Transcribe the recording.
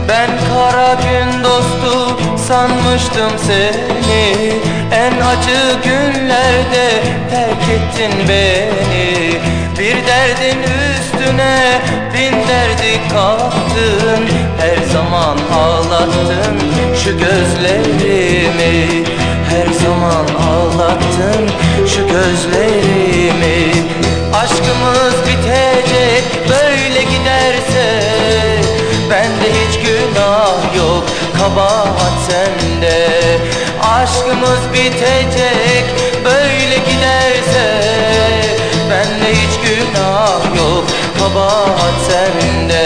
Ben kara gün dostu sanmıştım seni. En acı günlerde terk ettin beni. Bir derdin üstüne bin derdi kattın. Her zaman ağlattın şu gözlerimi. Her zaman ağlattın şu gözlerimi. Aşkımız bitecek böyle giderse. Bende hiç günah yok, kabahat sende. Aşkımız bitecek böyle giderse. Bende hiç günah yok, kabahat sende.